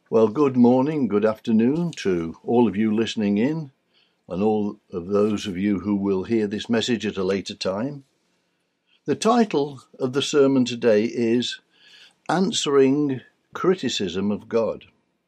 Well, good morning, good afternoon to all of you listening in, and all of those of you who will hear this message at a later time. The title of the sermon today is Answering Criticism of God.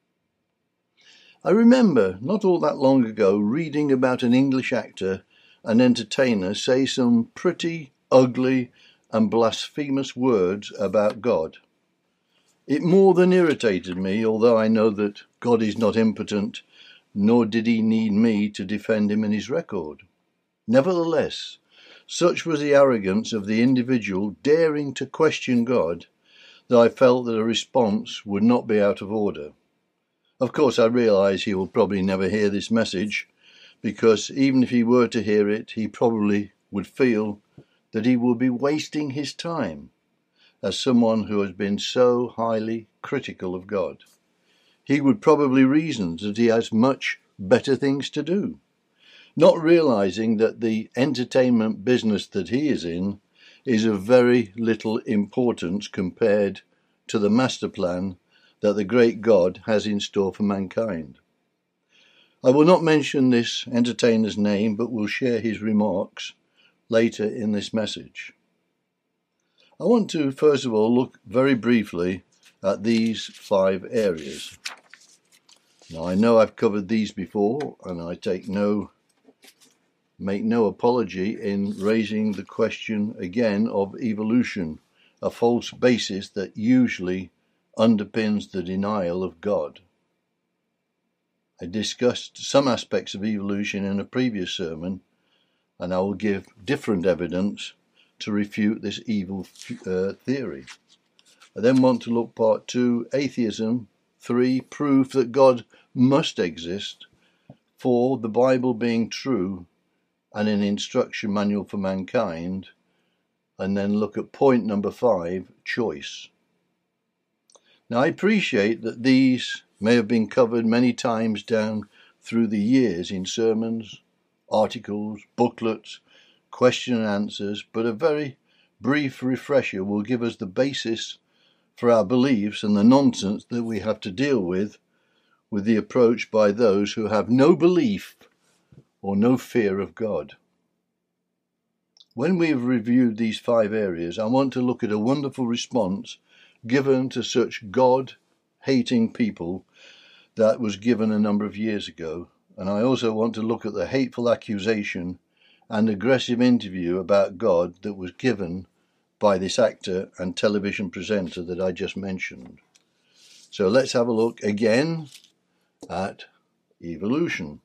I remember not all that long ago reading about an English actor and entertainer say some pretty ugly and blasphemous words about God. It more than irritated me, although I know that God is not impotent, nor did he need me to defend him in his record. Nevertheless, such was the arrogance of the individual daring to question God that I felt that a response would not be out of order. Of course, I realise he will probably never hear this message, because even if he were to hear it, he probably would feel that he would be wasting his time as someone who has been so highly critical of God. He would probably reason that he has much better things to do, not realizing that the entertainment business that he is in is of very little importance compared to the master plan that the great God has in store for mankind. I will not mention this entertainer's name, but will share his remarks later in this message. I want to first of all look very briefly at these 5 areas. Now, I know I've covered these before, and I make no apology in raising the question again of evolution, a false basis that usually underpins the denial of God. I discussed some aspects of evolution in a previous sermon, and I will give different evidence to refute this evil theory. I then want to look part 2, atheism, 3, proof that God must exist, 4, the Bible being true and an instruction manual for mankind, and then look at point number 5, choice. Now, I appreciate that these may have been covered many times down through the years in sermons, articles, booklets, question and answers, but a very brief refresher will give us the basis for our beliefs and the nonsense that we have to deal with the approach by those who have no belief or no fear of God. When we have reviewed these 5 areas, I want to look at a wonderful response given to such God-hating people that was given a number of years ago, and I also want to look at the hateful accusation and aggressive interview about God that was given by this actor and television presenter that I just mentioned. So let's have a look again at evolution.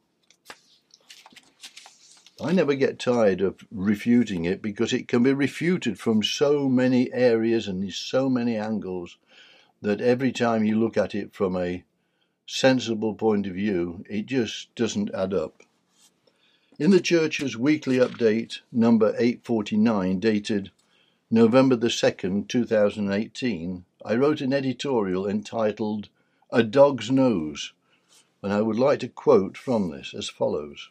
I never get tired of refuting it because it can be refuted from so many areas and in so many angles that every time you look at it from a sensible point of view, it just doesn't add up. In the Church's weekly update, number 849, dated November the 2nd, 2018, I wrote an editorial entitled A Dog's Nose, and I would like to quote from this as follows.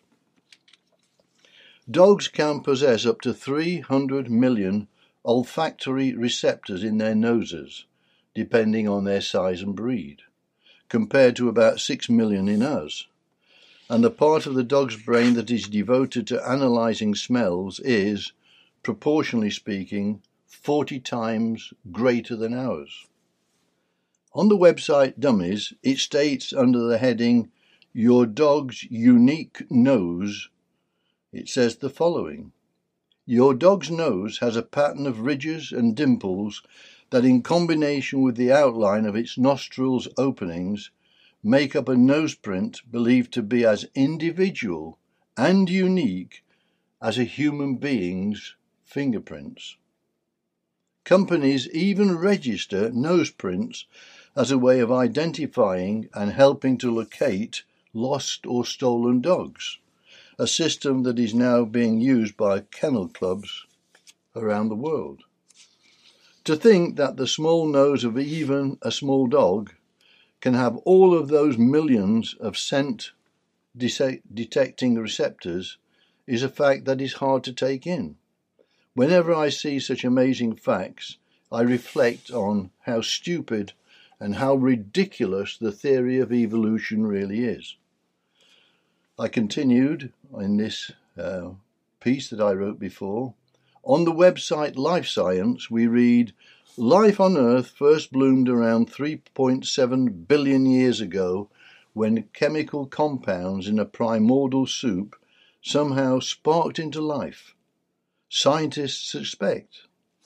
Dogs can possess up to 300 million olfactory receptors in their noses, depending on their size and breed, compared to about 6 million in us. And the part of the dog's brain that is devoted to analysing smells is, proportionally speaking, 40 times greater than ours. On the website Dummies, it states under the heading, Your Dog's Unique Nose, it says the following. Your dog's nose has a pattern of ridges and dimples that, in combination with the outline of its nostrils openings, make up a nose print believed to be as individual and unique as a human being's fingerprints. Companies even register nose prints as a way of identifying and helping to locate lost or stolen dogs, a system that is now being used by kennel clubs around the world. To think that the small nose of even a small dog can have all of those millions of scent detecting receptors is a fact that is hard to take in. Whenever I see such amazing facts, I reflect on how stupid and how ridiculous the theory of evolution really is. I continued in this piece that I wrote before. On the website Life Science, we read, life on Earth first bloomed around 3.7 billion years ago when chemical compounds in a primordial soup somehow sparked into life. Scientists suspect.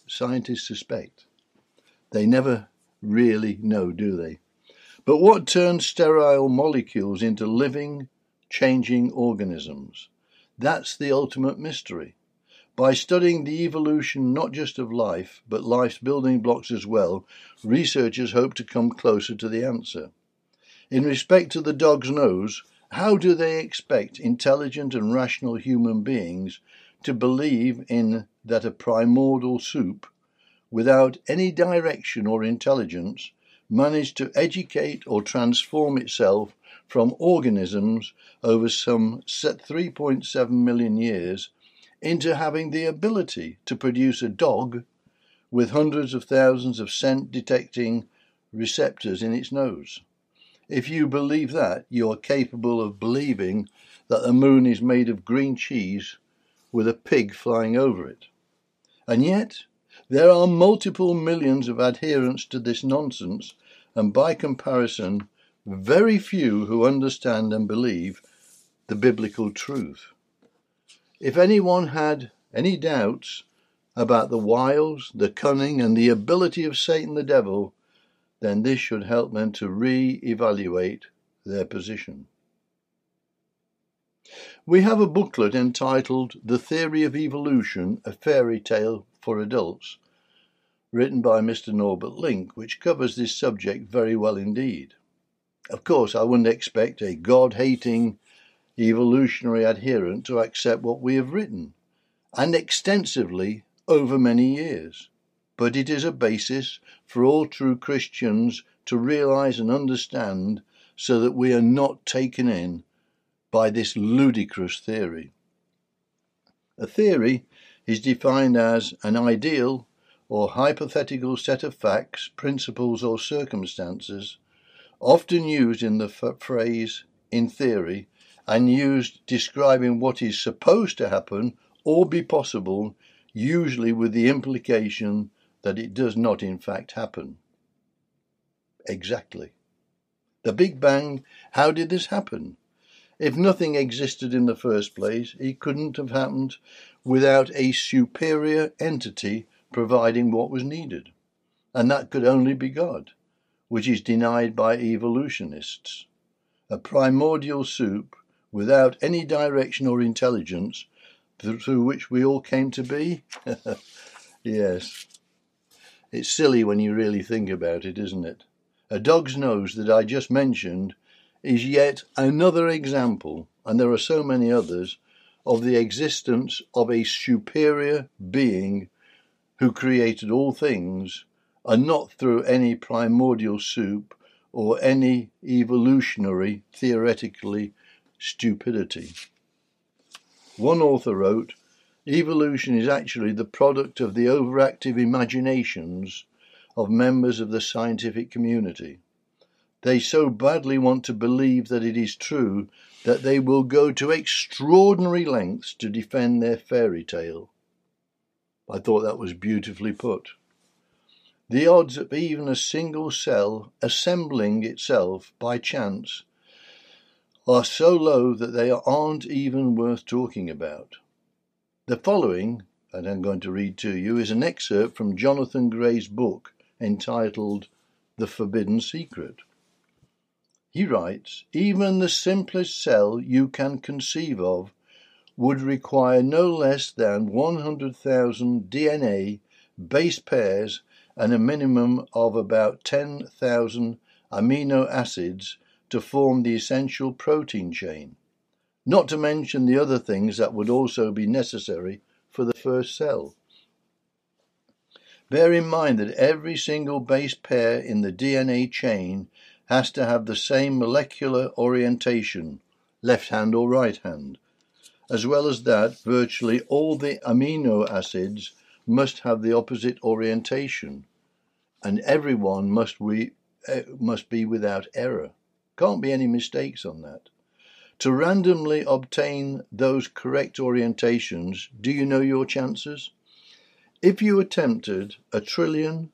They never really know, do they? But what turns sterile molecules into living, changing organisms? That's the ultimate mystery. By studying the evolution not just of life, but life's building blocks as well, researchers hope to come closer to the answer. In respect to the dog's nose, how do they expect intelligent and rational human beings to believe in that a primordial soup, without any direction or intelligence, managed to educate or transform itself from organisms over some 3.7 million years into having the ability to produce a dog with hundreds of thousands of scent-detecting receptors in its nose? If you believe that, you are capable of believing that the moon is made of green cheese with a pig flying over it. And yet, there are multiple millions of adherents to this nonsense, and by comparison, very few who understand and believe the biblical truth. If anyone had any doubts about the wiles, the cunning, and the ability of Satan the devil, then this should help them to re-evaluate their position. We have a booklet entitled The Theory of Evolution, a Fairy Tale for Adults, written by Mr. Norbert Link, which covers this subject very well indeed. Of course, I wouldn't expect a God-hating evolutionary adherent to accept what we have written, and extensively over many years. But it is a basis for all true Christians to realize and understand, so that we are not taken in by this ludicrous theory. A theory is defined as an ideal or hypothetical set of facts, principles, or circumstances, often used in the phrase in theory, and used describing what is supposed to happen or be possible, usually with the implication that it does not in fact happen. Exactly. The Big Bang, how did this happen? If nothing existed in the first place, it couldn't have happened without a superior entity providing what was needed. And that could only be God, which is denied by evolutionists. A primordial soup without any direction or intelligence through which we all came to be? Yes. It's silly when you really think about it, isn't it? A dog's nose that I just mentioned is yet another example, and there are so many others, of the existence of a superior being who created all things, and not through any primordial soup or any evolutionary, theoretically, stupidity. One author wrote, evolution is actually the product of the overactive imaginations of members of the scientific community. They so badly want to believe that it is true that they will go to extraordinary lengths to defend their fairy tale. I thought that was beautifully put. The odds of even a single cell assembling itself by chance are so low that they aren't even worth talking about. The following, and I'm going to read to you, is an excerpt from Jonathan Gray's book entitled The Forbidden Secret. He writes, even the simplest cell you can conceive of would require no less than 100,000 DNA base pairs and a minimum of about 10,000 amino acids to form the essential protein chain, not to mention the other things that would also be necessary for the first cell. Bear in mind that every single base pair in the DNA chain has to have the same molecular orientation, left hand or right hand. As well as that, virtually all the amino acids must have the opposite orientation, and every one must must be without error. Can't be any mistakes on that. To randomly obtain those correct orientations, do you know your chances? If you attempted a trillion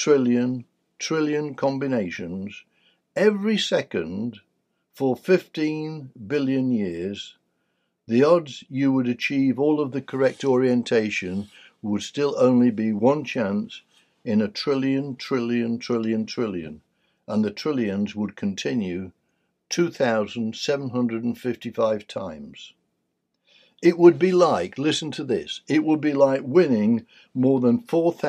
combinations every second for 15 billion years, the odds you would achieve all of the correct orientation would still only be one chance in a trillion, and the trillions would continue 2,755 times. It would be like, listen to this, it would be like winning more than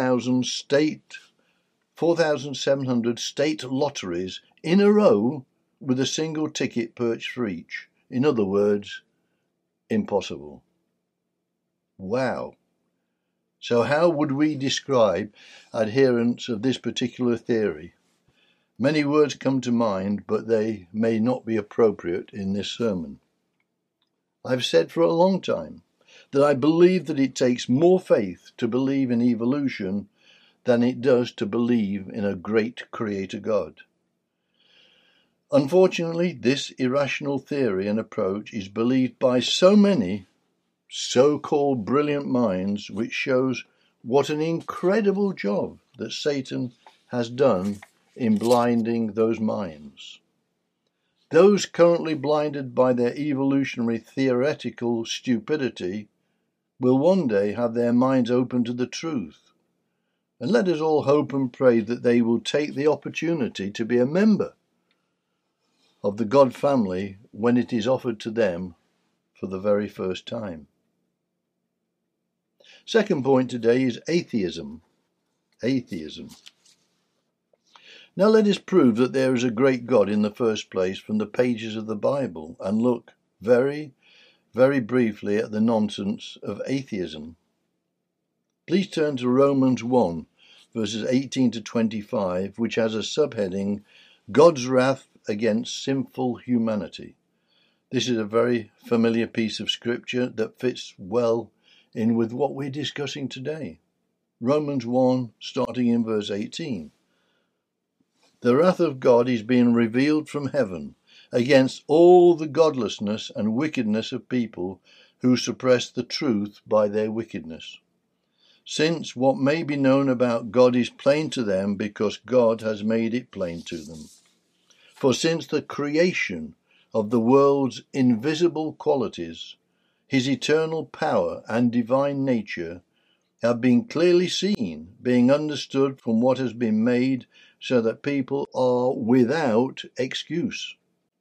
4,700 state lotteries in a row with a single ticket perched for each. In other words, impossible. Wow. So how would we describe adherents of this particular theory? Many words come to mind, but they may not be appropriate in this sermon. I've said for a long time that I believe that it takes more faith to believe in evolution than it does to believe in a great creator God. Unfortunately, this irrational theory and approach is believed by so many so-called brilliant minds, which shows what an incredible job that Satan has done in blinding those minds. Those currently blinded by their evolutionary theoretical stupidity will one day have their minds open to the truth. And let us all hope and pray that they will take the opportunity to be a member of the God family when it is offered to them for the very first time. Second point today is atheism. Atheism. Now let us prove that there is a great God in the first place from the pages of the Bible and look very, very briefly at the nonsense of atheism. Please turn to Romans 1, verses 18 to 25, which has a subheading, God's wrath against sinful humanity. This is a very familiar piece of scripture that fits well in with what we're discussing today. Romans 1, starting in verse 18. The wrath of God is being revealed from heaven against all the godlessness and wickedness of people who suppress the truth by their wickedness. Since what may be known about God is plain to them because God has made it plain to them. For since the creation of the world's invisible qualities, his eternal power and divine nature have been clearly seen, being understood from what has been made, so that people are without excuse.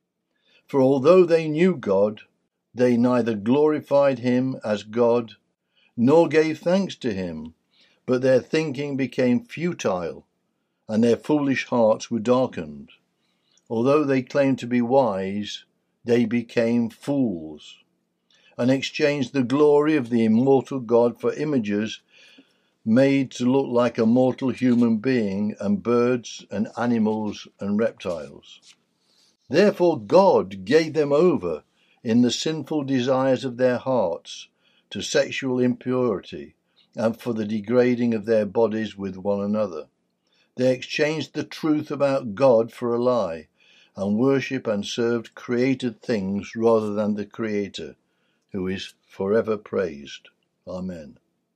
For although they knew God, they neither glorified him as God, nor gave thanks to him, but their thinking became futile, and their foolish hearts were darkened. Although they claimed to be wise, they became fools, and exchanged the glory of the immortal God for images made to look like a mortal human being and birds and animals and reptiles. Therefore God gave them over in the sinful desires of their hearts to sexual impurity and for the degrading of their bodies with one another. They exchanged the truth about God for a lie and worshipped and served created things rather than the Creator, who is forever praised. Amen.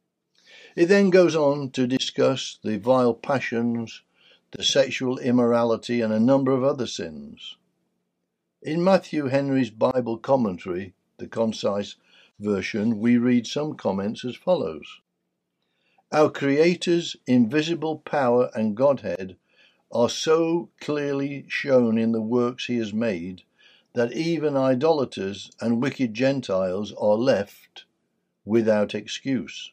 It then goes on to discuss the vile passions, the sexual immorality, and a number of other sins. In Matthew Henry's Bible commentary, the concise version, we read some comments as follows. Our Creator's invisible power and Godhead are so clearly shown in the works he has made that even idolaters and wicked Gentiles are left without excuse.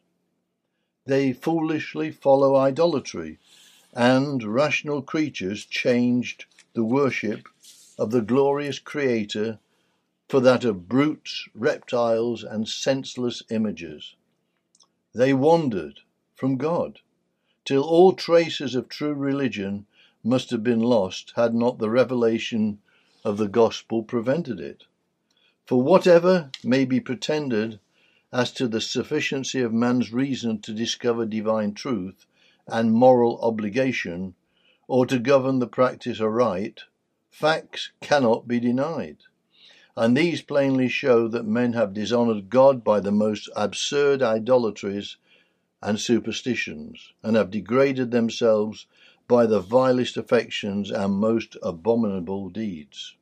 They foolishly follow idolatry, and rational creatures changed the worship of the glorious Creator for that of brutes, reptiles, and senseless images. They wandered from God, till all traces of true religion must have been lost had not the revelation of the gospel prevented it. For whatever may be pretended as to the sufficiency of man's reason to discover divine truth and moral obligation, or to govern the practice aright, facts cannot be denied. And these plainly show that men have dishonoured God by the most absurd idolatries and superstitions, and have degraded themselves by the vilest affections and most abominable deeds.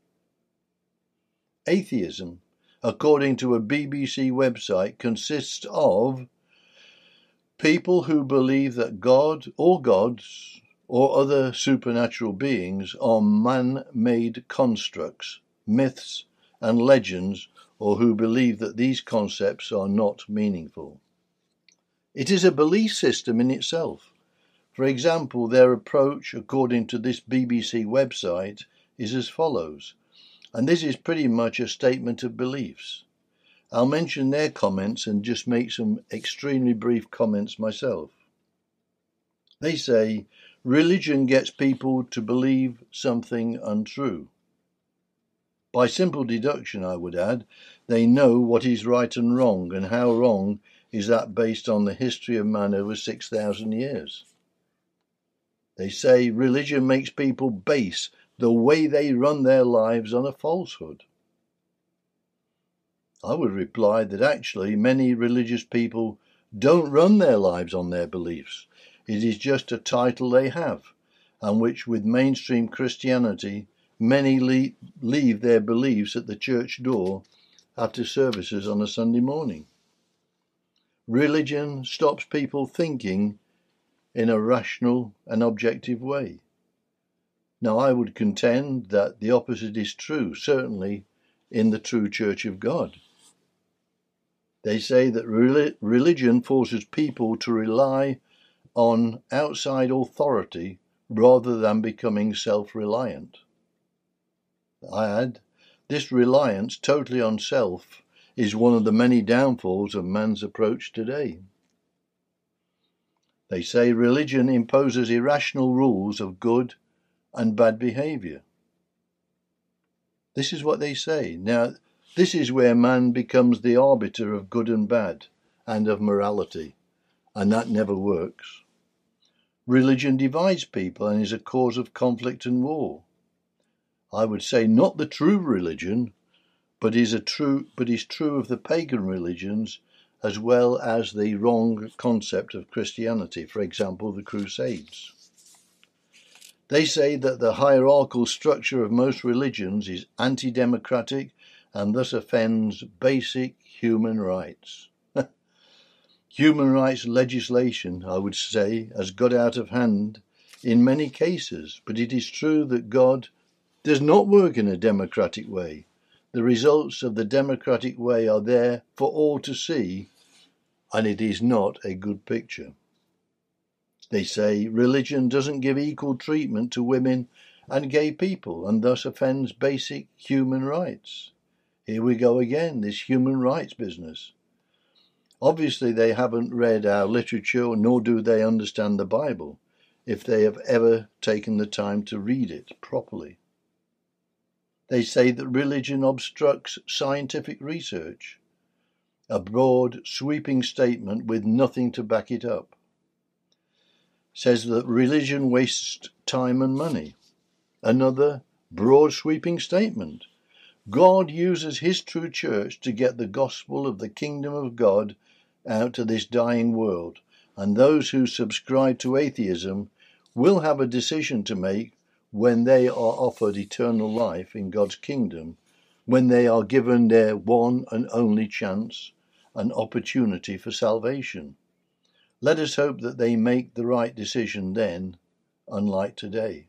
Atheism, according to a BBC website, consists of people who believe that God or gods or other supernatural beings are man-made constructs, myths and legends, or who believe that these concepts are not meaningful. It is a belief system in itself. For example, their approach, according to this BBC website, is as follows, and this is pretty much a statement of beliefs. I'll mention their comments and just make some extremely brief comments myself. They say, religion gets people to believe something untrue. By simple deduction, I would add, they know what is right and wrong, and how wrong is that based on the history of man over 6,000 years. They say religion makes people base the way they run their lives on a falsehood. I would reply that actually many religious people don't run their lives on their beliefs. It is just a title they have, and which with mainstream Christianity, many leave their beliefs at the church door after services on a Sunday morning. Religion stops people thinking in a rational and objective way. Now, I would contend that the opposite is true, certainly in the true Church of God. They say that religion forces people to rely on outside authority rather than becoming self-reliant. I add, this reliance totally on self is one of the many downfalls of man's approach today. They say religion imposes irrational rules of good and bad behaviour. This is what they say. Now, this is where man becomes the arbiter of good and bad, and of morality, and that never works. Religion divides people and is a cause of conflict and war. I would say not the true religion, but is true of the pagan religions as well as the wrong concept of Christianity, for example, the Crusades. They say that the hierarchical structure of most religions is anti-democratic and thus offends basic human rights. Human rights legislation, I would say, has got out of hand in many cases, but it is true that God does not work in a democratic way. The results of the democratic way are there for all to see, and it is not a good picture. They say religion doesn't give equal treatment to women and gay people and thus offends basic human rights. Here we go again, this human rights business. Obviously they haven't read our literature, nor do they understand the Bible, if they have ever taken the time to read it properly. They say that religion obstructs scientific research, a broad, sweeping statement with nothing to back it up. Says that religion wastes time and money. Another broad, sweeping statement. God uses his true church to get the gospel of the kingdom of God out to this dying world, and those who subscribe to atheism will have a decision to make when they are offered eternal life in God's kingdom, when they are given their one and only chance, an opportunity for salvation. Let us hope that they make the right decision then, unlike today.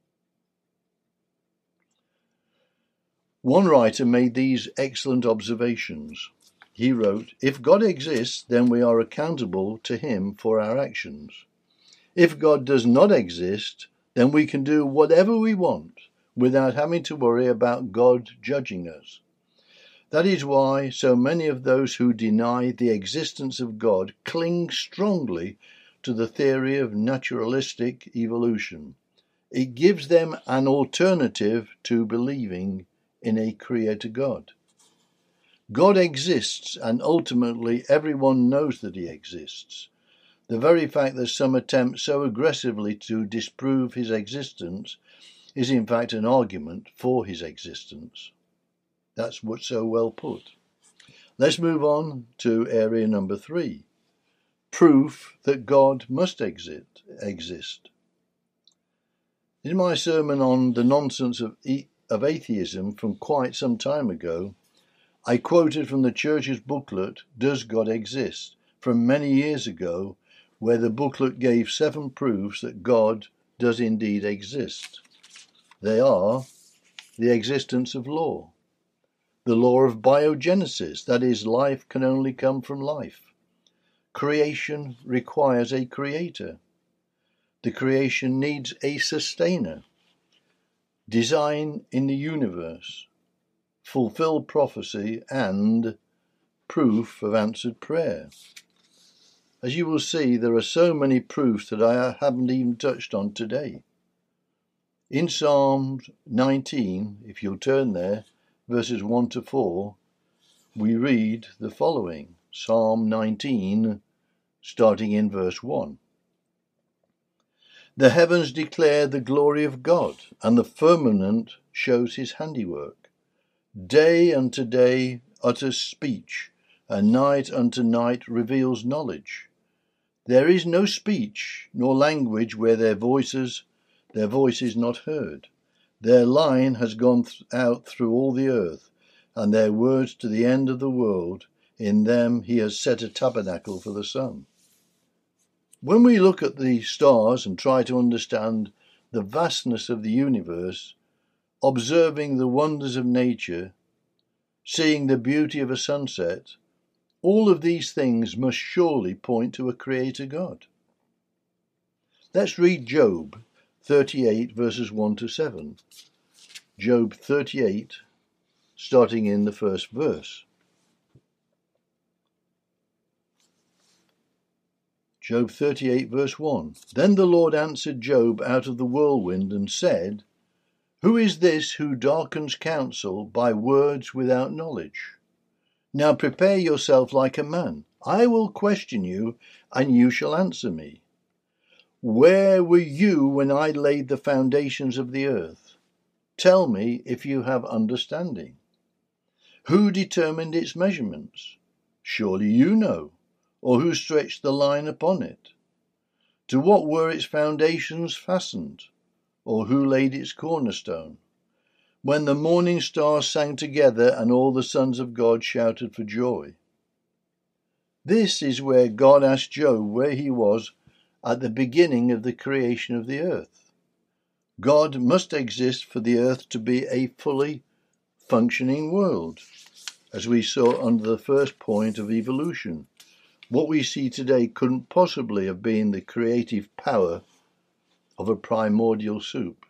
One writer made these excellent observations. He wrote, "If God exists, then we are accountable to him for our actions. If God does not exist, then we can do whatever we want without having to worry about God judging us. That is why so many of those who deny the existence of God cling strongly to the theory of naturalistic evolution. It gives them an alternative to believing in a creator God. God exists, and ultimately everyone knows that he exists. The very fact that some attempt so aggressively to disprove his existence is in fact an argument for his existence. That's what's so well put. Let's move on to area number 3. Proof that God must exist. In my sermon on the nonsense of atheism from quite some time ago, I quoted from the church's booklet, Does God Exist?, from many years ago, where the booklet gave 7 proofs that God does indeed exist. They are the existence of law, the law of biogenesis, that is, life can only come from life. Creation requires a creator. The creation needs a sustainer. Design in the universe, fulfilled prophecy, and proof of answered prayer. As you will see, there are so many proofs that I haven't even touched on today. In Psalm 19, if you'll turn there, verses 1 to 4, we read the following. Psalm 19, starting in verse 1. The heavens declare the glory of God, and the firmament shows his handiwork. Day unto day utters speech, and night unto night reveals knowledge. There is no speech nor language where their voice is not heard. Their line has gone out through all the earth, and their words to the end of the world. In them he has set a tabernacle for the sun. When we look at the stars and try to understand the vastness of the universe, observing the wonders of nature, seeing the beauty of a sunset, all of these things must surely point to a creator God. Let's read Job 38 verses 1 to 7. Job 38, starting in the first verse. Job 38 verse 1. Then the Lord answered Job out of the whirlwind and said, Who is this who darkens counsel by words without knowledge? Now prepare yourself like a man. I will question you, and you shall answer me. Where were you when I laid the foundations of the earth? Tell me if you have understanding. Who determined its measurements? Surely you know. Or who stretched the line upon it? To what were its foundations fastened? Or who laid its cornerstone? When the morning stars sang together and all the sons of God shouted for joy. This is where God asked Job where he was at the beginning of the creation of the earth. God must exist for the earth to be a fully functioning world, as we saw under the first point of evolution. What we see today couldn't possibly have been the creative power of a primordial soup.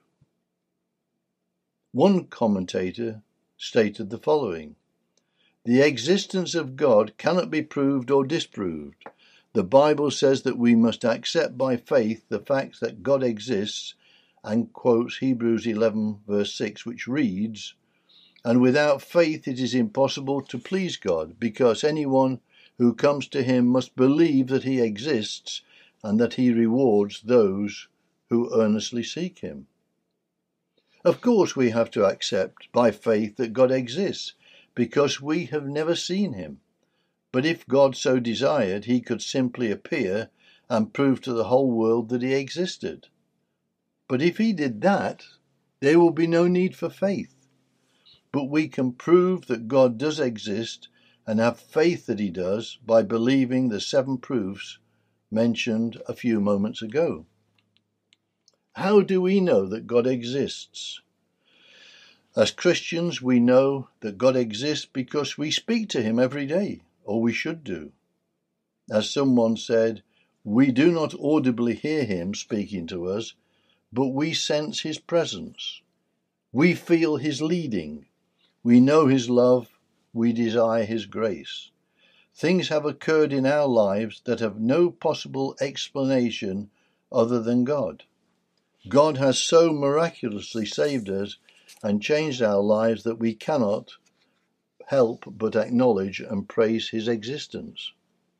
One commentator stated the following: The existence of God cannot be proved or disproved. The Bible says that we must accept by faith the fact that God exists, and quotes Hebrews 11 verse 6, which reads, And without faith it is impossible to please God, because anyone who comes to him must believe that he exists and that he rewards those who earnestly seek him. Of course we have to accept by faith that God exists, because we have never seen him. But if God so desired, he could simply appear and prove to the whole world that he existed. But if he did that, there will be no need for faith. But we can prove that God does exist and have faith that he does by believing the 7 proofs mentioned a few moments ago. How do we know that God exists? As Christians, we know that God exists because we speak to him every day, or we should do. As someone said, we do not audibly hear him speaking to us, but we sense his presence. We feel his leading. We know his love. We desire his grace. Things have occurred in our lives that have no possible explanation other than God. God has so miraculously saved us and changed our lives that we cannot help but acknowledge and praise his existence.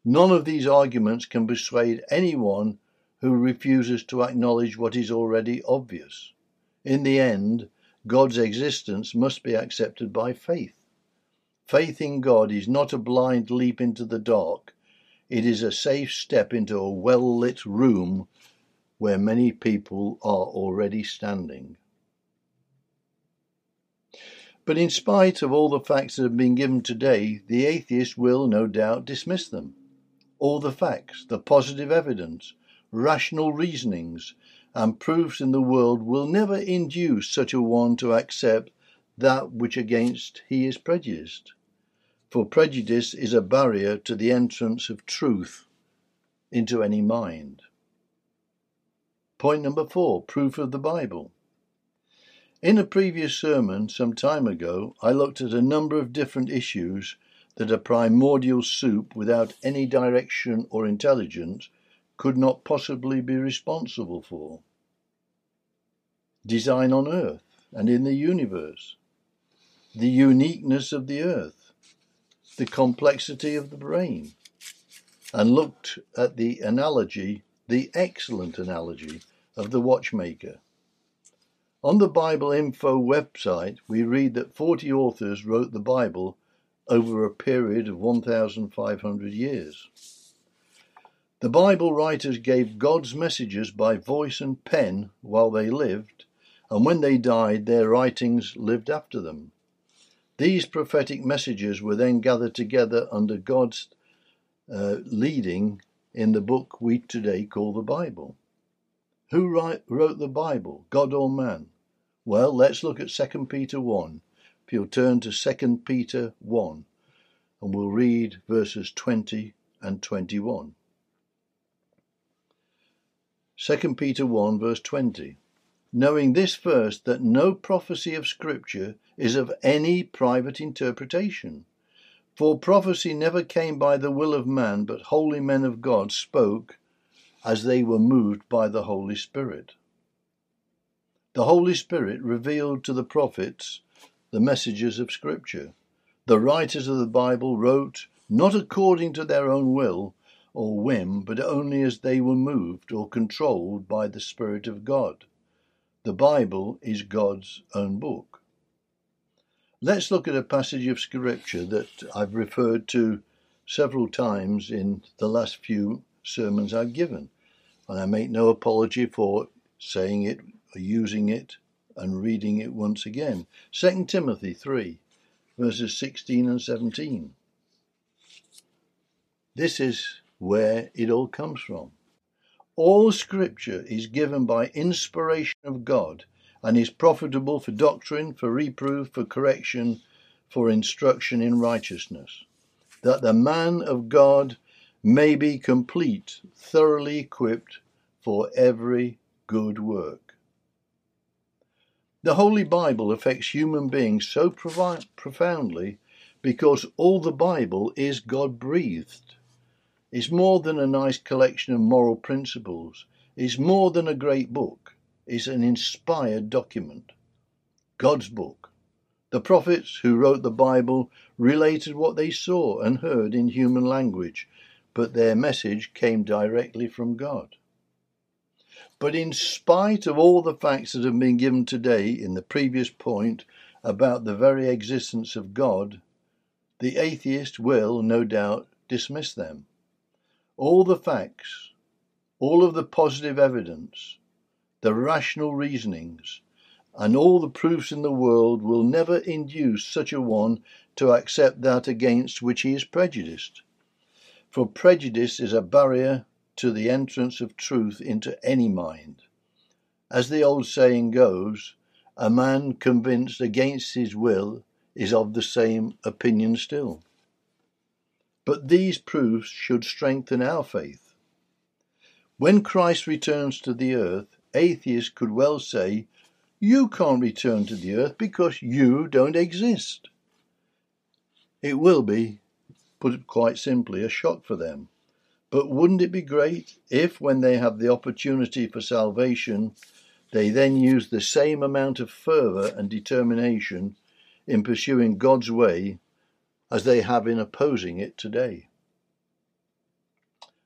None of these arguments can persuade anyone who refuses to acknowledge what is already obvious. In the end, God's existence must be accepted by faith. Faith in God is not a blind leap into the dark. It is a safe step into a well-lit room where many people are already standing. But in spite of all the facts that have been given today, the atheist will no doubt dismiss them. All the facts, the positive evidence, rational reasonings, and proofs in the world will never induce such a one to accept that which against he is prejudiced. For prejudice is a barrier to the entrance of truth into any mind. Point number 4, proof of the Bible. In a previous sermon some time ago, I looked at a number of different issues that a primordial soup without any direction or intelligence could not possibly be responsible for. Design on Earth and in the universe, the uniqueness of the Earth, the complexity of the brain, and looked at the analogy, the excellent analogy, of the watchmaker. On the Bible Info website, we read that 40 authors wrote the Bible over a period of 1,500 years. The Bible writers gave God's messages by voice and pen while they lived, and when they died, their writings lived after them. These prophetic messages were then gathered together under God's leading in the book we today call the Bible. Who wrote the Bible, God or man? Well, let's look at 2 Peter 1. If you'll turn to 2 Peter 1, and we'll read verses 20 and 21. 2 Peter 1 verse 20. Knowing this first, that no prophecy of Scripture is of any private interpretation. For prophecy never came by the will of man, but holy men of God spoke as they were moved by the Holy Spirit. The Holy Spirit revealed to the prophets the messages of Scripture. The writers of the Bible wrote not according to their own will or whim, but only as they were moved or controlled by the Spirit of God. The Bible is God's own book. Let's look at a passage of Scripture that I've referred to several times in the last few sermons I've given, and I make no apology for saying it, or using it, and reading it once again. 2 Timothy 3, verses 16 and 17. This is where it all comes from. All Scripture is given by inspiration of God, and is profitable for doctrine, for reproof, for correction, for instruction in righteousness, that the man of God may be complete, thoroughly equipped for every good work. The Holy Bible affects human beings so profoundly because all the Bible is God-breathed. It's more than a nice collection of moral principles. It's more than a great book. It's an inspired document. God's book. The prophets who wrote the Bible related what they saw and heard in human language, but their message came directly from God. But in spite of all the facts that have been given today in the previous point about the very existence of God, the atheist will, no doubt, dismiss them. All the facts, all of the positive evidence, the rational reasonings, and all the proofs in the world will never induce such a one to accept that against which he is prejudiced. For prejudice is a barrier to the entrance of truth into any mind. As the old saying goes, a man convinced against his will is of the same opinion still. But these proofs should strengthen our faith. When Christ returns to the earth, atheists could well say, "You can't return to the earth because you don't exist." It will be, put quite simply, a shock for them. But wouldn't it be great if, when they have the opportunity for salvation, they then use the same amount of fervour and determination in pursuing God's way as they have in opposing it today?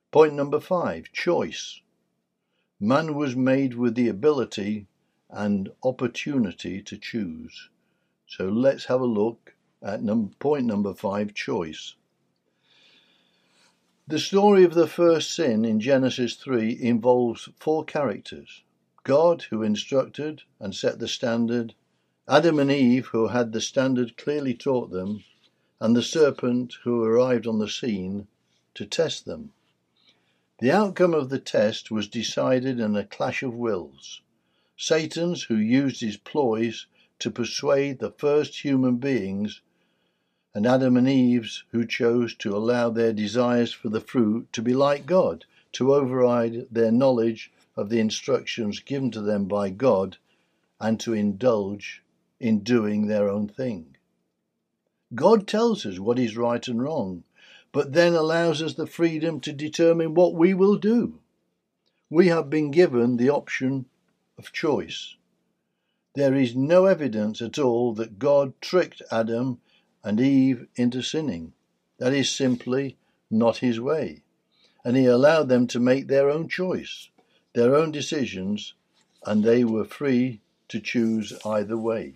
Point number 5, choice. Man was made with the ability and opportunity to choose. So let's have a look at point number 5, choice. The story of the first sin in Genesis 3 involves 4 characters. God, who instructed and set the standard, Adam and Eve, who had the standard clearly taught them, and the serpent, who arrived on the scene to test them. The outcome of the test was decided in a clash of wills. Satan's, who used his ploys to persuade the first human beings, and Adam and Eve's, who chose to allow their desires for the fruit to be like God, to override their knowledge of the instructions given to them by God, and to indulge in doing their own thing. God tells us what is right and wrong, but then allows us the freedom to determine what we will do. We have been given the option of choice. There is no evidence at all that God tricked Adam and Eve into sinning. That is simply not his way. And he allowed them to make their own choice, their own decisions, and they were free to choose either way.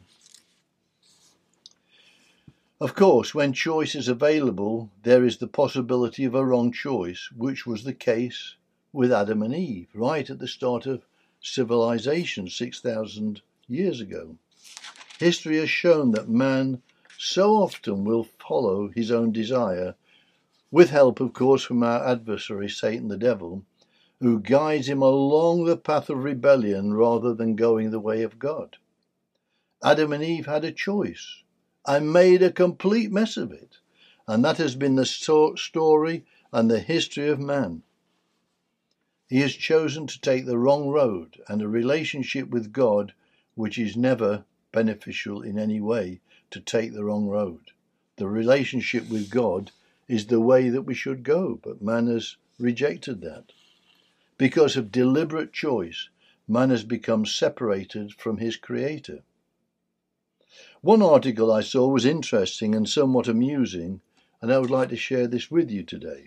Of course, when choice is available, there is the possibility of a wrong choice, which was the case with Adam and Eve, right at the start of civilization 6,000 years ago. History has shown that man so often will follow his own desire, with help, of course, from our adversary, Satan the devil, who guides him along the path of rebellion rather than going the way of God. Adam and Eve had a choice and made a complete mess of it, and that has been the story and the history of man. He has chosen to take the wrong road and a relationship with God which is never beneficial in any way to take the wrong road. The relationship with God is the way that we should go, but man has rejected that. Because of deliberate choice, man has become separated from his Creator. One article I saw was interesting and somewhat amusing, and I would like to share this with you today.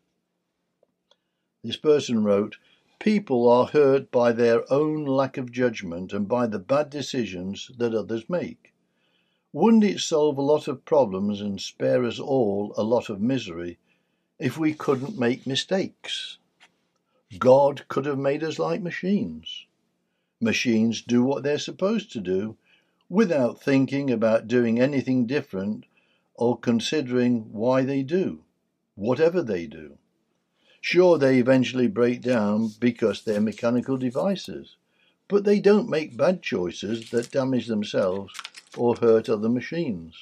This person wrote, "People are hurt by their own lack of judgment and by the bad decisions that others make. Wouldn't it solve a lot of problems and spare us all a lot of misery if we couldn't make mistakes? God could have made us like machines. Machines do what they're supposed to do without thinking about doing anything different or considering why they do, whatever they do. Sure, they eventually break down because they're mechanical devices, but they don't make bad choices that damage themselves or hurt other machines.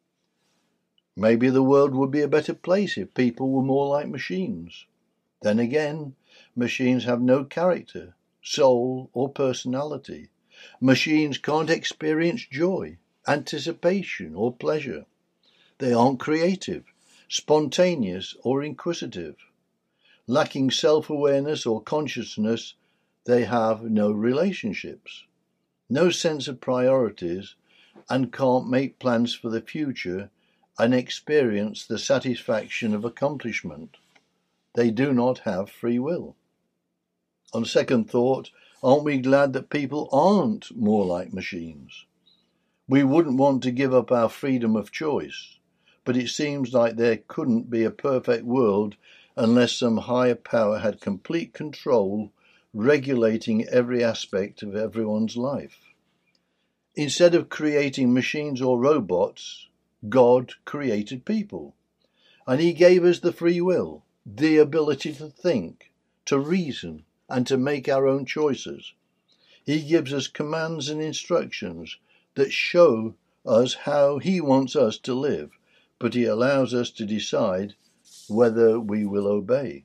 Maybe the world would be a better place if people were more like machines. Then again, machines have no character, soul, or personality. Machines can't experience joy, anticipation, or pleasure. They aren't creative, spontaneous, or inquisitive. Lacking self-awareness or consciousness, they have no relationships, no sense of priorities, and can't make plans for the future and experience the satisfaction of accomplishment. They do not have free will. On second thought, aren't we glad that people aren't more like machines? We wouldn't want to give up our freedom of choice, but it seems like there couldn't be a perfect world unless some higher power had complete control, regulating every aspect of everyone's life. Instead of creating machines or robots, God created people, and he gave us the free will, the ability to think, to reason, and to make our own choices. He gives us commands and instructions that show us how he wants us to live, but he allows us to decide whether we will obey.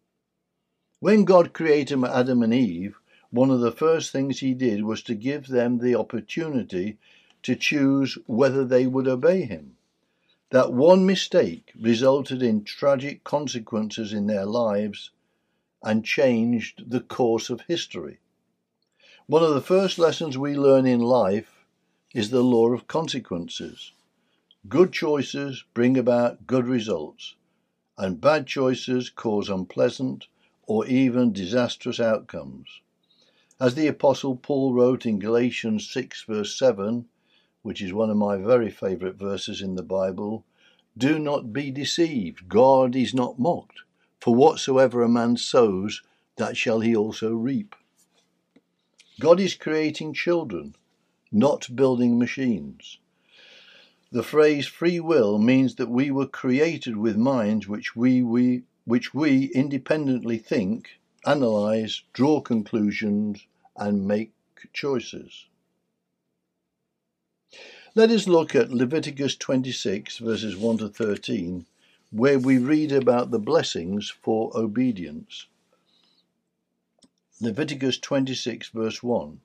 When God created Adam and Eve, one of the first things he did was to give them the opportunity to choose whether they would obey him. That one mistake resulted in tragic consequences in their lives and changed the course of history. One of the first lessons we learn in life is the law of consequences. Good choices bring about good results, and bad choices cause unpleasant or even disastrous outcomes. As the Apostle Paul wrote in Galatians 6 verse 7, which is one of my very favourite verses in the Bible, "Do not be deceived, God is not mocked, for whatsoever a man sows, that shall he also reap." God is creating children, not building machines. The phrase free will means that we were created with minds which we independently think, analyse, draw conclusions, and make choices. Let us look at Leviticus 26 verses 1 to 13, where we read about the blessings for obedience. Leviticus 26 verse 1.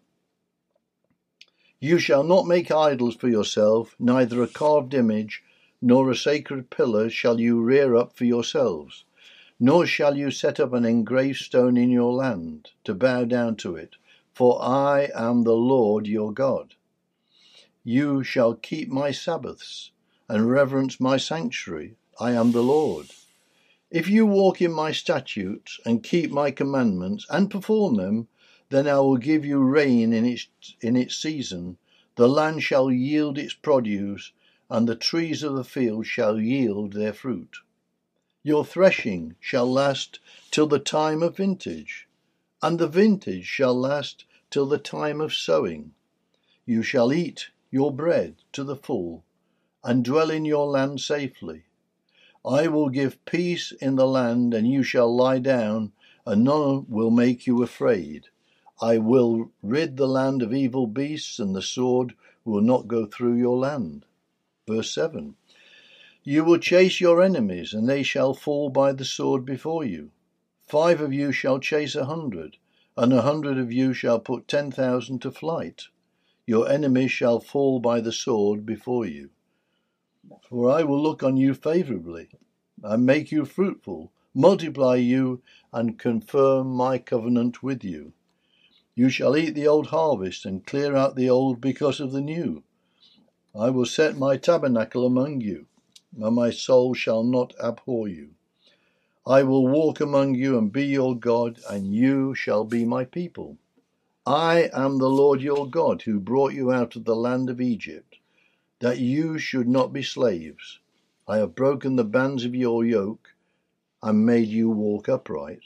"You shall not make idols for yourself, neither a carved image, nor a sacred pillar shall you rear up for yourselves, nor shall you set up an engraved stone in your land, to bow down to it, for I am the Lord your God. You shall keep my Sabbaths, and reverence my sanctuary. I am the Lord. If you walk in my statutes, and keep my commandments, and perform them, then I will give you rain in its season, the land shall yield its produce, and the trees of the field shall yield their fruit. Your threshing shall last till the time of vintage, and the vintage shall last till the time of sowing. You shall eat your bread to the full, and dwell in your land safely. I will give peace in the land, and you shall lie down, and none will make you afraid. I will rid the land of evil beasts, and the sword will not go through your land." Verse 7. "You will chase your enemies, and they shall fall by the sword before you. 5 of you shall chase 100, and 100 of you shall put 10,000 to flight. Your enemies shall fall by the sword before you. For I will look on you favourably, and make you fruitful, multiply you, and confirm my covenant with you. You shall eat the old harvest, and clear out the old because of the new. I will set my tabernacle among you, and my soul shall not abhor you. I will walk among you and be your God, and you shall be my people. I am the Lord your God, who brought you out of the land of Egypt, that you should not be slaves. I have broken the bands of your yoke and made you walk upright."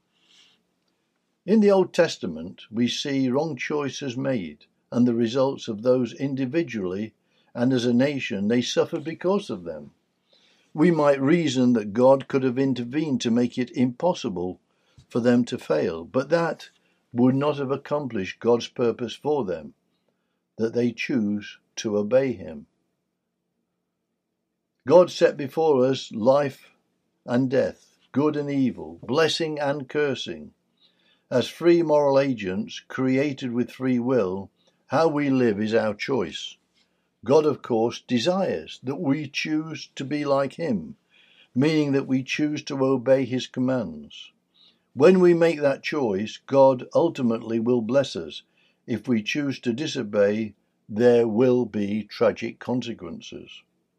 In the Old Testament, we see wrong choices made, and the results of those individually and as a nation they suffer because of them. We might reason that God could have intervened to make it impossible for them to fail, but that would not have accomplished God's purpose for them, that they choose to obey him. God set before us life and death, good and evil, blessing and cursing. As free moral agents, created with free will, how we live is our choice. God, of course, desires that we choose to be like him, meaning that we choose to obey his commands. When we make that choice, God ultimately will bless us. If we choose to disobey, there will be tragic consequences.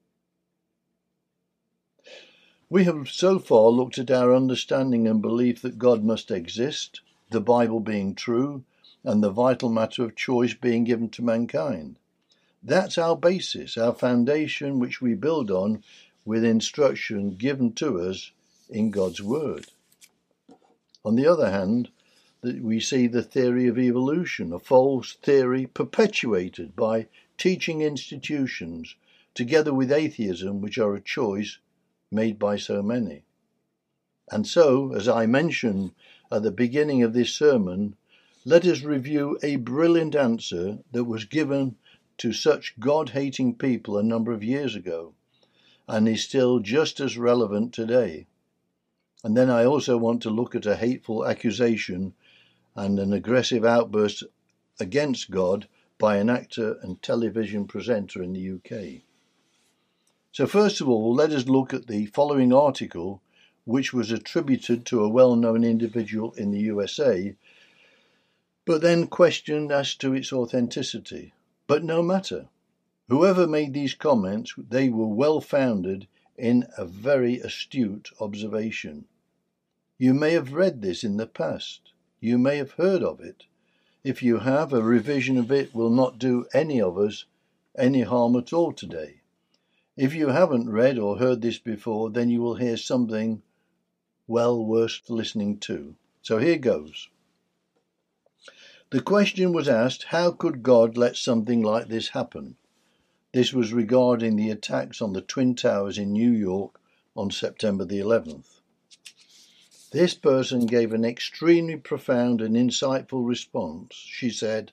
We have so far looked at our understanding and belief that God must exist, the Bible being true, and the vital matter of choice being given to mankind. That's our basis, our foundation, which we build on with instruction given to us in God's Word. On the other hand, we see the theory of evolution, a false theory perpetuated by teaching institutions, together with atheism, which are a choice made by so many. And so, as I mentioned at the beginning of this sermon, let us review a brilliant answer that was given to such God-hating people a number of years ago, and is still just as relevant today. And then I also want to look at a hateful accusation and an aggressive outburst against God by an actor and television presenter in the UK. So first of all, let us look at the following article, which was attributed to a well-known individual in the USA, but then questioned as to its authenticity. But no matter. Whoever made these comments, they were well-founded in a very astute observation. You may have read this in the past. You may have heard of it. If you have, a revision of it will not do any of us any harm at all today. If you haven't read or heard this before, then you will hear something well worth listening to. So here goes. The question was asked, how could God let something like this happen? This was regarding the attacks on the Twin Towers in New York on September the 11th. This person gave an extremely profound and insightful response. She said,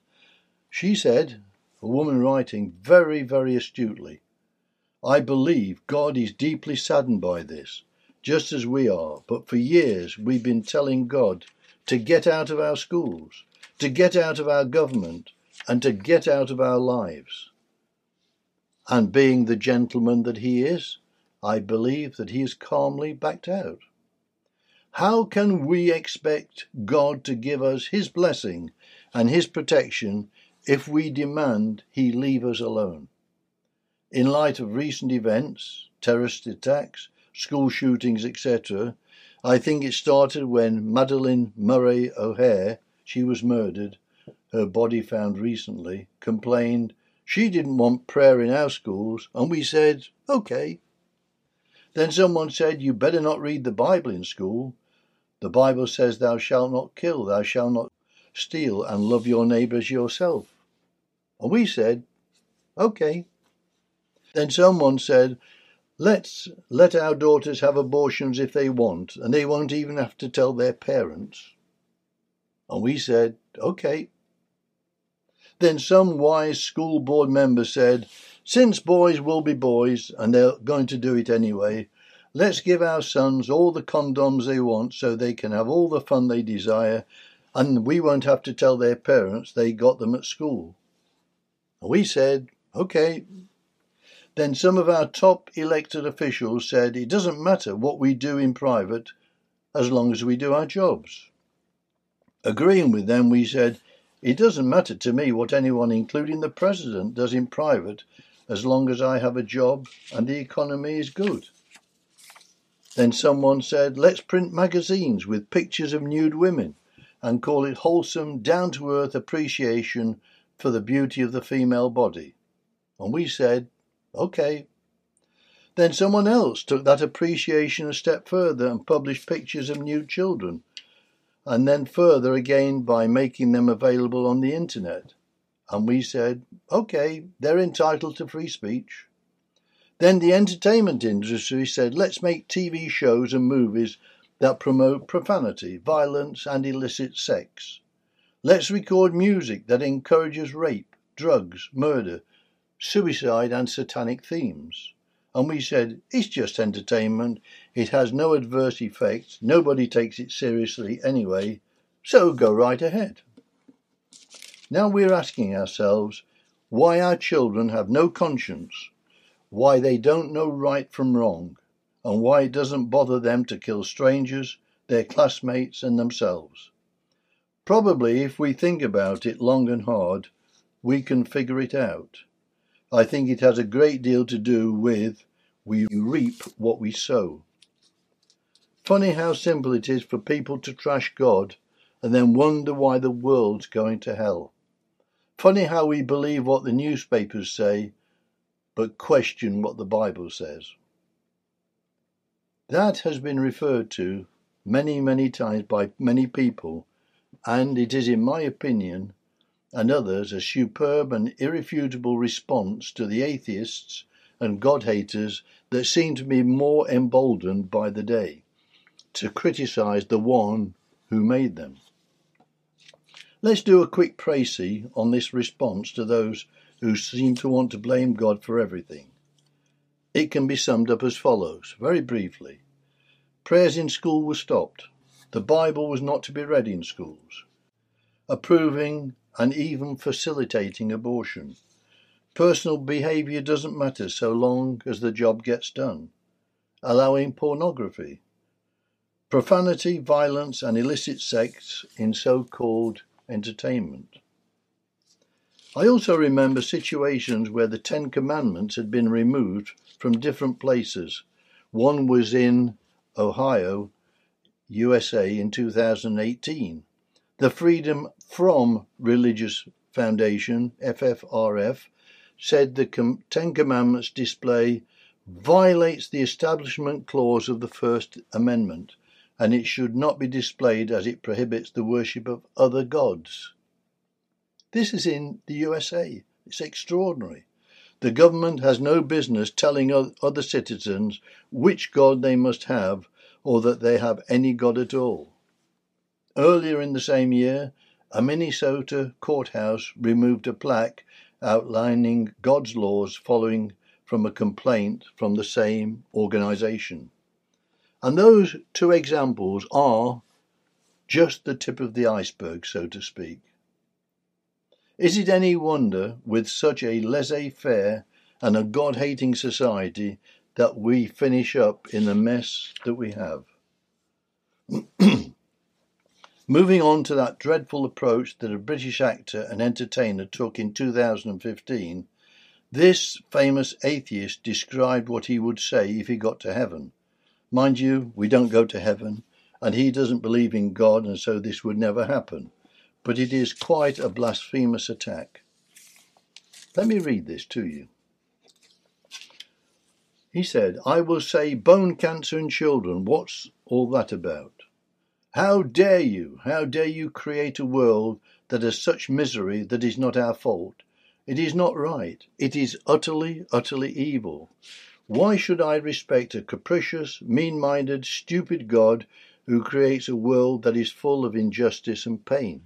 a woman writing very, very astutely, I believe God is deeply saddened by this, just as we are, but for years we've been telling God to get out of our schools, to get out of our government, and to get out of our lives. And being the gentleman that he is, I believe that he has calmly backed out. How can we expect God to give us his blessing and his protection if we demand he leave us alone? In light of recent events, terrorist attacks, school shootings, etc., I think it started when Madeleine Murray O'Hair, she was murdered, her body found recently, complained she didn't want prayer in our schools, and we said, okay. Then someone said, you better not read the Bible in school. The Bible says thou shalt not kill, thou shalt not steal, and love your neighbour as yourself. And we said, okay. Then someone said, let our daughters have abortions if they want, and they won't even have to tell their parents. And we said, okay. Then some wise school board member said, since boys will be boys, and they're going to do it anyway, let's give our sons all the condoms they want so they can have all the fun they desire, and we won't have to tell their parents they got them at school. And we said, okay. Then some of our top elected officials said it doesn't matter what we do in private as long as we do our jobs. Agreeing with them, we said, it doesn't matter to me what anyone, including the president, does in private as long as I have a job and the economy is good. Then someone said, let's print magazines with pictures of nude women and call it wholesome, down-to-earth appreciation for the beauty of the female body. And we said, okay. Then someone else took that appreciation a step further and published pictures of nude children, and then further again by making them available on the internet. And we said, okay, they're entitled to free speech. Then the entertainment industry said, let's make TV shows and movies that promote profanity, violence, and illicit sex. Let's record music that encourages rape, drugs, murder, suicide, and satanic themes. And we said, it's just entertainment. It has no adverse effects. Nobody takes it seriously anyway. So go right ahead. Now we're asking ourselves why our children have no conscience, why they don't know right from wrong, and why it doesn't bother them to kill strangers, their classmates, and themselves. Probably, if we think about it long and hard, we can figure it out. I think it has a great deal to do with we reap what we sow. Funny how simple it is for people to trash God and then wonder why the world's going to hell. Funny how we believe what the newspapers say, but question what the Bible says. That has been referred to many, many times by many people, and it is, in my opinion, and others, a superb and irrefutable response to the atheists and God-haters that seem to be more emboldened by the day to criticize the one who made them. Let's do a quick précis on this response to those who seem to want to blame God for everything. It can be summed up as follows, very briefly. Prayers in school were stopped. The Bible was not to be read in schools. Approving and even facilitating abortion. Personal behaviour doesn't matter so long as the job gets done. Allowing pornography. Profanity, violence and illicit sex in so-called entertainment. I also remember situations where the Ten Commandments had been removed from different places, One was in Ohio, USA in 2018. The Freedom From Religious Foundation, FFRF, said the Ten Commandments display violates the Establishment Clause of the First Amendment, and it should not be displayed as it prohibits the worship of other gods. This is in the USA. It's extraordinary. The government has no business telling other citizens which god they must have or that they have any god at all. Earlier in the same year, a Minnesota courthouse removed a plaque outlining God's laws following from a complaint from the same organization. And those two examples are just the tip of the iceberg, so to speak. Is it any wonder, with such a laissez-faire and a God-hating society, that we finish up in the mess that we have? Moving on to that dreadful approach that a British actor and entertainer took in 2015, this famous atheist described what he would say if he got to heaven. Mind you, we don't go to heaven, and he doesn't believe in God, and so this would never happen. But it is quite a blasphemous attack. Let me read this to you. He said, "I will say bone cancer in children. What's all that about? How dare you? How dare you create a world that has such misery that is not our fault? It is not right. It is utterly, utterly evil. Why should I respect a capricious, mean-minded, stupid God who creates a world that is full of injustice and pain?"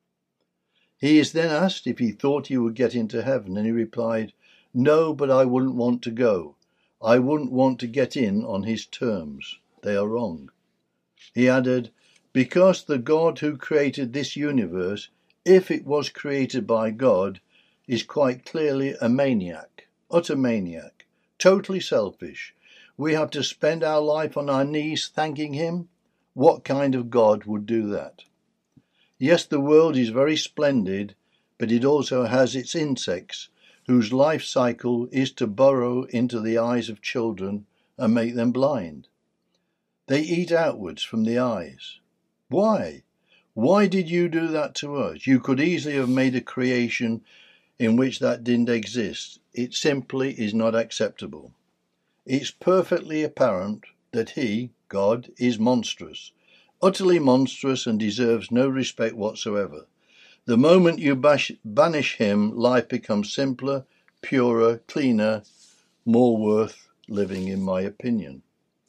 He is then asked if he thought he would get into heaven, and he replied, "No, but I wouldn't want to go. I wouldn't want to get in on his terms. They are wrong." He added, "Because the God who created this universe, if it was created by God, is quite clearly a maniac, utter maniac, totally selfish. We have to spend our life on our knees thanking him. What kind of God would do that? Yes, the world is very splendid, but it also has its insects, whose life cycle is to burrow into the eyes of children and make them blind. They eat outwards from the eyes. Why? Why did you do that to us? You could easily have made a creation in which that didn't exist. It simply is not acceptable. It's perfectly apparent that he, God, is monstrous, utterly monstrous, and deserves no respect whatsoever. The moment you banish him, life becomes simpler, purer, cleaner, more worth living, in my opinion."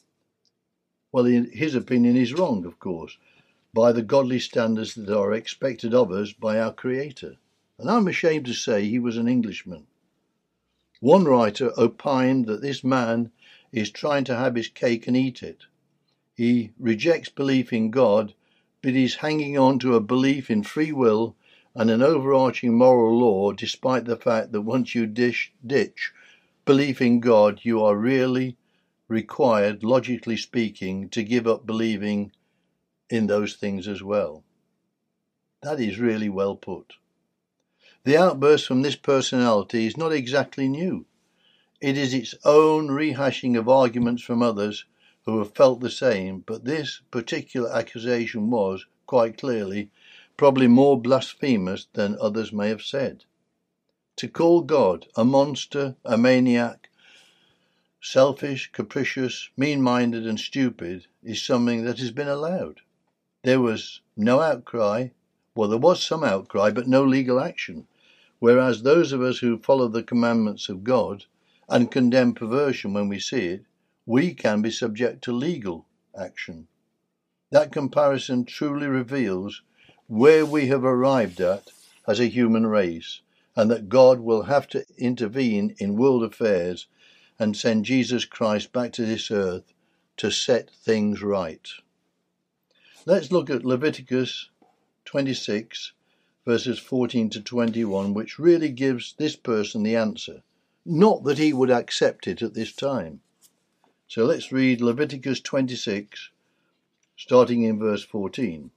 Well, his opinion is wrong, of course, by the godly standards that are expected of us by our Creator. And I'm ashamed to say he was an Englishman. One writer opined that this man is trying to have his cake and eat it. He rejects belief in God, but is hanging on to a belief in free will and an overarching moral law, despite the fact that once you ditch belief in God, you are really required, logically speaking, to give up believing in those things as well. That is really well put. The outburst from this personality is not exactly new. It is its own rehashing of arguments from others who have felt the same, but this particular accusation was, quite clearly, probably more blasphemous than others may have said. To call God a monster, a maniac, selfish, capricious, mean-minded and stupid is something that has been allowed. There was no outcry. Well, there was some outcry, but no legal action, whereas those of us who follow the commandments of God and condemn perversion when we see it, we can be subject to legal action. That comparison truly reveals where we have arrived at as a human race, and that God will have to intervene in world affairs and send Jesus Christ back to this earth to set things right. Let's look at Leviticus 26, verses 14 to 21, which really gives this person the answer. Not that he would accept it at this time. So let's read Leviticus 26, starting in verse 14.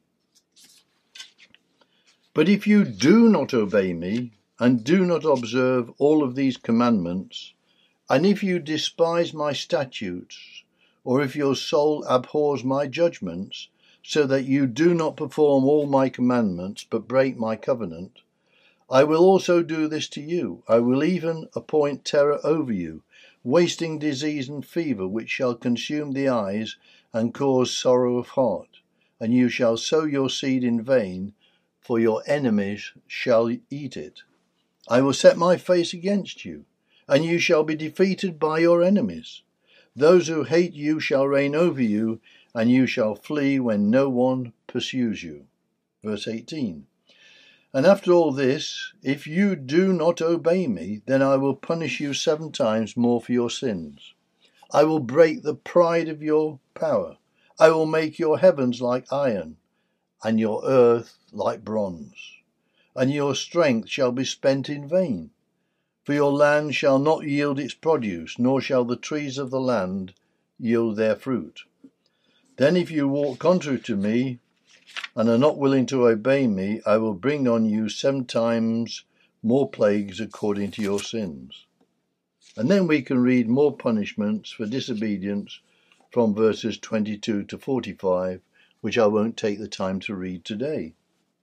"But if you do not obey me, and do not observe all of these commandments, and if you despise my statutes, or if your soul abhors my judgments, so that you do not perform all my commandments, but break my covenant, I will also do this to you. I will even appoint terror over you, wasting disease and fever, which shall consume the eyes and cause sorrow of heart. And you shall sow your seed in vain, for your enemies shall eat it. I will set my face against you, and you shall be defeated by your enemies. Those who hate you shall reign over you, and you shall flee when no one pursues you. Verse 18. And after all this, if you do not obey me, then I will punish you 7 times more for your sins. I will break the pride of your power. I will make your heavens like iron, and your earth like bronze. And your strength shall be spent in vain. For your land shall not yield its produce, nor shall the trees of the land yield their fruit. Then if you walk contrary to me, and are not willing to obey me, I will bring on you 7 times more plagues according to your sins. And then we can read more punishments for disobedience from verses 22 to 45, which I won't take the time to read today.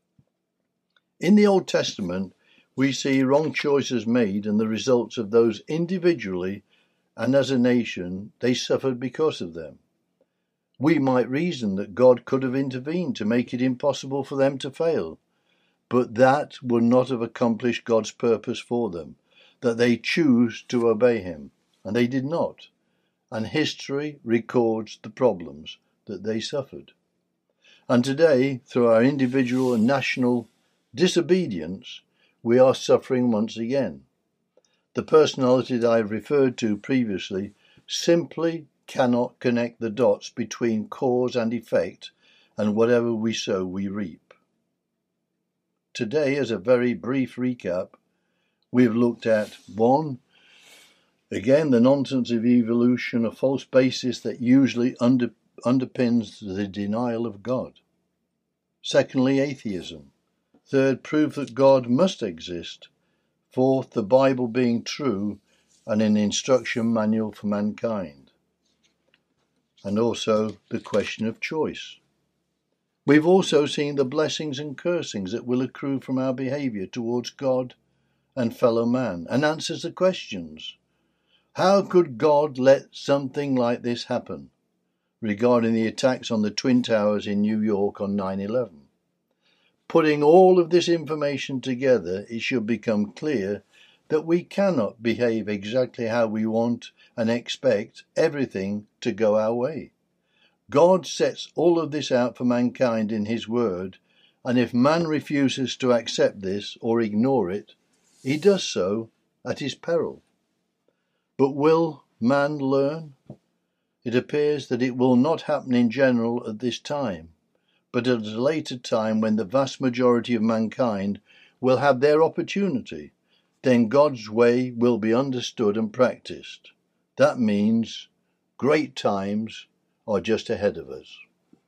In the Old Testament, we see wrong choices made and the results of those individually and as a nation. They suffered because of them. We might reason that God could have intervened to make it impossible for them to fail, but that would not have accomplished God's purpose for them, that they choose to obey him, and they did not, and history records the problems that they suffered. And today, through our individual and national disobedience, we are suffering once again. The personality that I referred to previously simply cannot connect the dots between cause and effect, and whatever we sow we reap. Today, as a very brief recap, we've looked at 1. Again, the nonsense of evolution, a false basis that usually underpins the denial of God. Secondly, atheism. 3rd, proof that God must exist. 4th, the Bible being true and an instruction manual for mankind. And also the question of choice. We've also seen the blessings and cursings that will accrue from our behaviour towards God and fellow man, and answers the questions. How could God let something like this happen? Regarding the attacks on the Twin Towers in New York on 9/11. Putting all of this information together, it should become clear that we cannot behave exactly how we want and expect everything to go our way. God sets all of this out for mankind in his word, and if man refuses to accept this or ignore it, he does so at his peril. But will man learn? It appears that it will not happen in general at this time, but at a later time when the vast majority of mankind will have their opportunity. Then God's way will be understood and practiced. That means great times are just ahead of us.